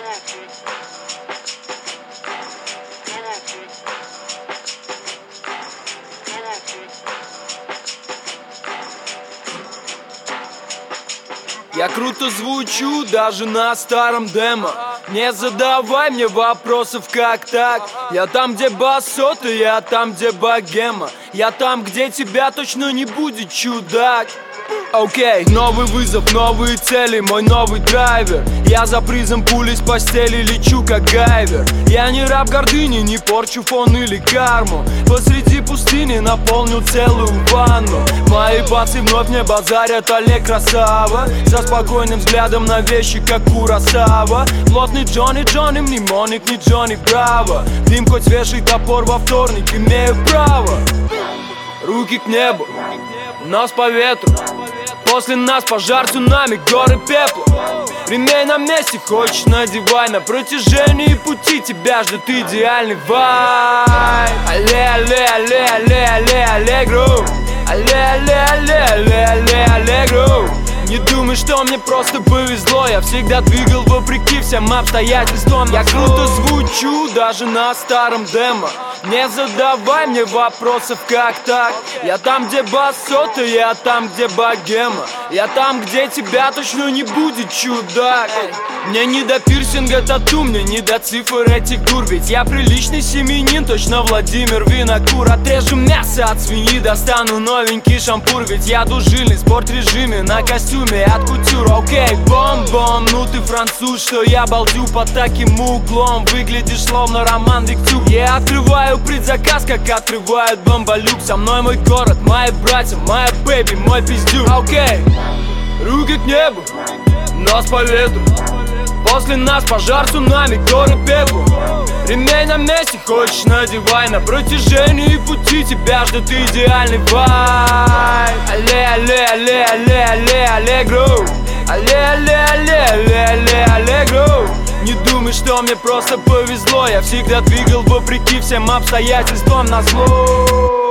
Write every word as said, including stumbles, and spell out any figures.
Я круто звучу даже на старом демо. Не задавай мне вопросов, как так. Я там, где басоты, я там, где богема. Я там, где тебя точно не будет, чудак. Окей, okay, новый вызов, новые цели, мой новый драйвер. Я за призом пулей с постели лечу, как гайвер. Я не раб гордыни, не порчу фон или карму. Посреди пустыни наполню целую ванну. Мои бацы вновь не базарят, Олег красава. Со спокойным взглядом на вещи, как Куросава. Плотный Джонни, Джонни, мнемоник, не Джонни Браво. Дым хоть свежий топор во вторник, имею право. Руки к небу, нос по ветру. После нас пожар, цунами, горы пепла. Ремень на месте, хочешь надевай. На протяжении пути тебя ждет идеальный вайб. Алле, алле, алле, алле, алле, аллегро. Алле, алле, алле, алле, алле, аллегро. Не думай, что мне просто повезло. Я всегда двигал вопреки всем обстоятельствам. Я круто звучу даже на старом демо. Не задавай мне вопросов, как так. Я там, где басоты, я там, где богема. Я там, где тебя точно не будет, чудак. Мне не до пирсинга тату, мне не до цифр этих дур. Ведь я приличный семьянин, точно Владимир Винокур. Отрежу мясо от свиньи, достану новенький шампур. Ведь я душильный, спорт режиме, на костюме от кутюр. Окей, бом-бом, ну ты француз, что я балдю под таким углом. Выглядишь словно Роман Виктюк. Я открываю предзаказ, как открывают бомболюк. Со мной мой город, мои братья, моя бэби, мой пиздюк. Окей, руки к небу, нос по ветру. После нас пожар, цунами, горы пепла. Ремень на месте, хочешь надевай. На протяжении пути тебя ждет идеальный вайб. Алле, алле, алле, алле, алле, аллегро. Алле, алле, алле, алле, алле, аллегро. Не думай, что мне просто повезло. Я всегда двигал вопреки всем обстоятельствам назло.